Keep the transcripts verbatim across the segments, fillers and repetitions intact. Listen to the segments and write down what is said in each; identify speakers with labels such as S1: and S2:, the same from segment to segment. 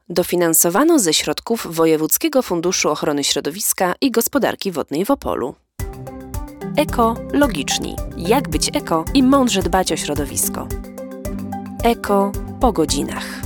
S1: Dofinansowano ze środków Wojewódzkiego Funduszu Ochrony Środowiska i Gospodarki Wodnej w Opolu. Ekologiczni. Jak być eko i mądrze dbać o środowisko. Eko po godzinach.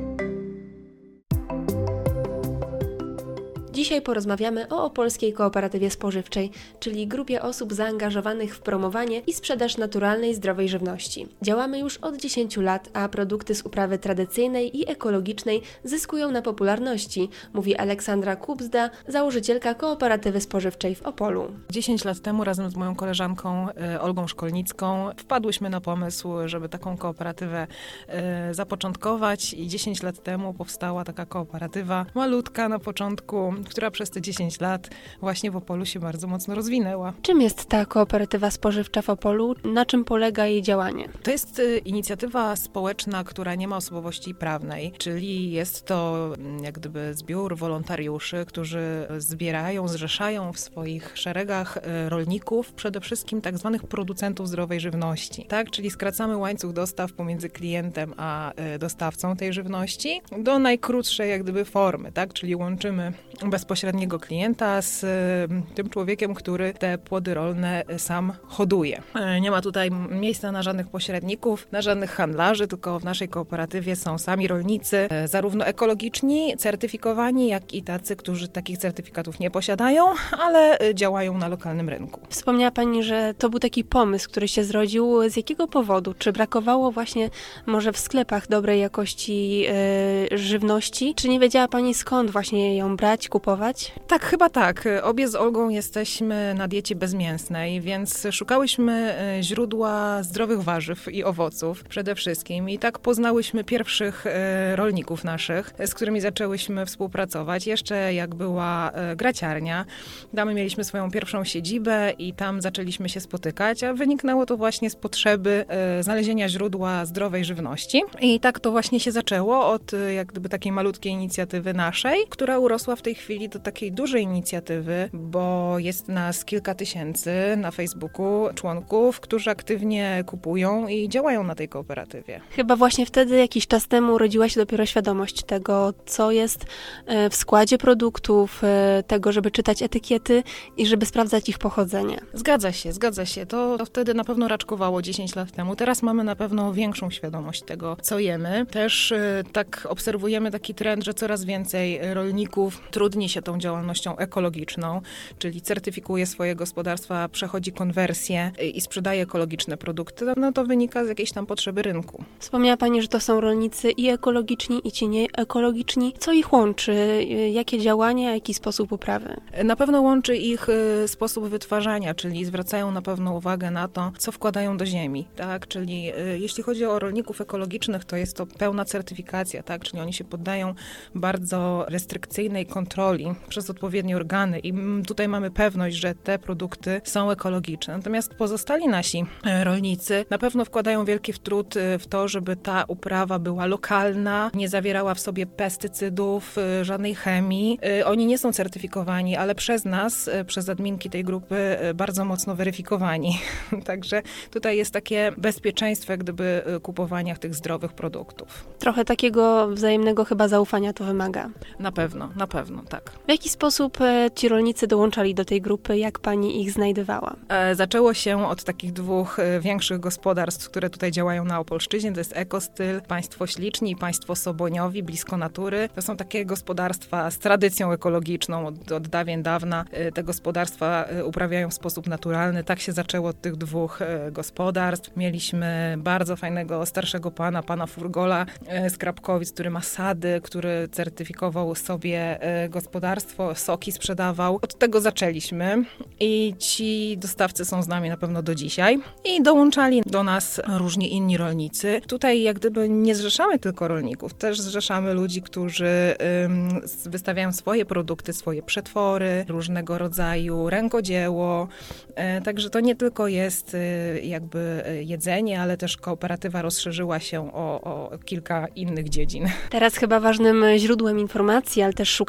S2: Dzisiaj porozmawiamy o Opolskiej Kooperatywie Spożywczej, czyli grupie osób zaangażowanych w promowanie i sprzedaż naturalnej, zdrowej żywności. Działamy już od dziesięciu lat, a produkty z uprawy tradycyjnej i ekologicznej zyskują na popularności, mówi Aleksandra Kubzda, założycielka Kooperatywy Spożywczej w Opolu.
S3: dziesięć lat temu razem z moją koleżanką y, Olgą Szkolnicką wpadłyśmy na pomysł, żeby taką kooperatywę y, zapoczątkować i dziesięć lat temu powstała taka kooperatywa malutka na początku, która przez te dziesięć lat właśnie w Opolu się bardzo mocno rozwinęła.
S2: Czym jest ta kooperatywa spożywcza w Opolu? Na czym polega jej działanie?
S3: To jest y, inicjatywa społeczna, która nie ma osobowości prawnej, czyli jest to y, jak gdyby zbiór wolontariuszy, którzy zbierają, zrzeszają w swoich szeregach y, rolników, przede wszystkim tak zwanych producentów zdrowej żywności, tak? Czyli skracamy łańcuch dostaw pomiędzy klientem a y, dostawcą tej żywności do najkrótszej jak gdyby formy, tak? Czyli łączymy bezpośredniego klienta z y, tym człowiekiem, który te płody rolne y, sam hoduje. Y, nie ma tutaj miejsca na żadnych pośredników, na żadnych handlarzy, tylko w naszej kooperatywie są sami rolnicy, y, zarówno ekologiczni, certyfikowani, jak i tacy, którzy takich certyfikatów nie posiadają, ale y, działają na lokalnym rynku.
S2: Wspomniała Pani, że to był taki pomysł, który się zrodził. Z jakiego powodu? Czy brakowało właśnie może w sklepach dobrej jakości y, żywności? Czy nie wiedziała Pani, skąd właśnie ją brać, kupować?
S3: Tak, chyba tak. Obie z Olgą jesteśmy na diecie bezmięsnej, więc szukałyśmy źródła zdrowych warzyw i owoców przede wszystkim. I tak poznałyśmy pierwszych rolników naszych, z którymi zaczęłyśmy współpracować. Jeszcze jak była graciarnia, tam mieliśmy swoją pierwszą siedzibę i tam zaczęliśmy się spotykać, a wyniknęło to właśnie z potrzeby znalezienia źródła zdrowej żywności. I tak to właśnie się zaczęło od jak gdyby takiej malutkiej inicjatywy naszej, która urosła w tej chwili do takiej dużej inicjatywy, bo jest nas kilka tysięcy na Facebooku członków, którzy aktywnie kupują i działają na tej kooperatywie.
S2: Chyba właśnie wtedy, jakiś czas temu, urodziła się dopiero świadomość tego, co jest w składzie produktów, tego, żeby czytać etykiety i żeby sprawdzać ich pochodzenie.
S3: Zgadza się, zgadza się. To, to wtedy na pewno raczkowało dziesięć lat temu. Teraz mamy na pewno większą świadomość tego, co jemy. Też y, tak obserwujemy taki trend, że coraz więcej rolników trudni się tą działalnością ekologiczną, czyli certyfikuje swoje gospodarstwa, przechodzi konwersję i sprzedaje ekologiczne produkty. No to wynika z jakiejś tam potrzeby rynku.
S2: Wspomniała Pani, że to są rolnicy i ekologiczni, i ci nieekologiczni. Co ich łączy? Jakie działania, jaki sposób uprawy?
S3: Na pewno łączy ich sposób wytwarzania, czyli zwracają na pewno uwagę na to, co wkładają do ziemi, tak? Czyli jeśli chodzi o rolników ekologicznych, to jest to pełna certyfikacja, tak? Czyli oni się poddają bardzo restrykcyjnej kontroli przez odpowiednie organy i tutaj mamy pewność, że te produkty są ekologiczne. Natomiast pozostali nasi rolnicy na pewno wkładają wielki trud w to, żeby ta uprawa była lokalna, nie zawierała w sobie pestycydów, żadnej chemii. Oni nie są certyfikowani, ale przez nas, przez adminki tej grupy bardzo mocno weryfikowani. Także tutaj jest takie bezpieczeństwo jak gdyby kupowania tych zdrowych produktów.
S2: Trochę takiego wzajemnego chyba zaufania to wymaga.
S3: Na pewno, na pewno, tak.
S2: W jaki sposób ci rolnicy dołączali do tej grupy? Jak Pani ich znajdowała?
S3: Zaczęło się od takich dwóch większych gospodarstw, które tutaj działają na Opolszczyźnie. To jest Ekostyl, Państwo Śliczni i Państwo Soboniowi, blisko natury. To są takie gospodarstwa z tradycją ekologiczną. Od, od dawien dawna te gospodarstwa uprawiają w sposób naturalny. Tak się zaczęło od tych dwóch gospodarstw. Mieliśmy bardzo fajnego starszego pana, pana Furgola z Krapkowic, który ma sady, który certyfikował sobie gospodarstwo, soki sprzedawał. Od tego zaczęliśmy i ci dostawcy są z nami na pewno do dzisiaj i dołączali do nas różni inni rolnicy. Tutaj jak gdyby nie zrzeszamy tylko rolników, też zrzeszamy ludzi, którzy ym, wystawiają swoje produkty, swoje przetwory, różnego rodzaju rękodzieło. E, także to nie tylko jest y, jakby jedzenie, ale też kooperatywa rozszerzyła się o, o kilka innych dziedzin.
S2: Teraz chyba ważnym źródłem informacji, ale też szukania takich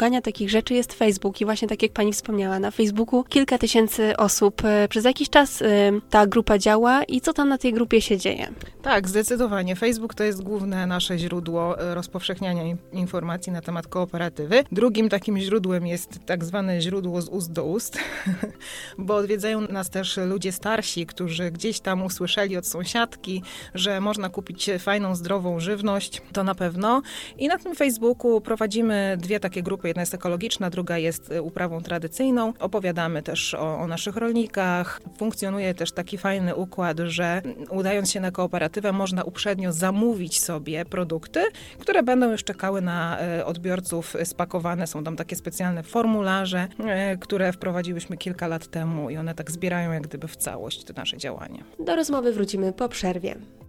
S2: takich rzeczy jest Facebook i właśnie tak jak pani wspomniała, na Facebooku kilka tysięcy osób. Przez jakiś czas ta grupa działa i co tam na tej grupie się dzieje?
S3: Tak, zdecydowanie. Facebook to jest główne nasze źródło rozpowszechniania informacji na temat kooperatywy. Drugim takim źródłem jest tak zwane źródło z ust do ust, bo odwiedzają nas też ludzie starsi, którzy gdzieś tam usłyszeli od sąsiadki, że można kupić fajną, zdrową żywność, to na pewno. I na tym Facebooku prowadzimy dwie takie grupy. Jedna jest ekologiczna, druga jest uprawą tradycyjną. Opowiadamy też o, o naszych rolnikach. Funkcjonuje też taki fajny układ, że udając się na kooperatywę można uprzednio zamówić sobie produkty, które będą już czekały na odbiorców spakowane. Są tam takie specjalne formularze, które wprowadziłyśmy kilka lat temu i one tak zbierają jak gdyby w całość to nasze działanie.
S2: Do rozmowy wrócimy po przerwie.